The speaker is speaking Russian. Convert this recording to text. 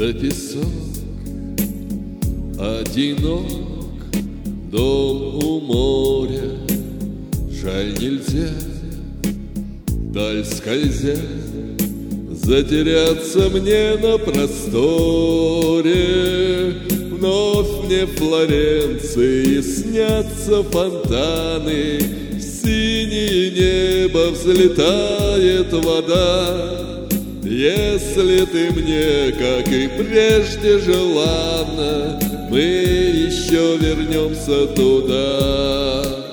да песок, одинок дом у моря. Жаль, нельзя даль скользя затеряться мне на просторе. Вновь мне в Флоренции снятся фонтаны, в синее небо взлетает вода. Если ты мне, как и прежде, желанна, мы еще вернемся туда.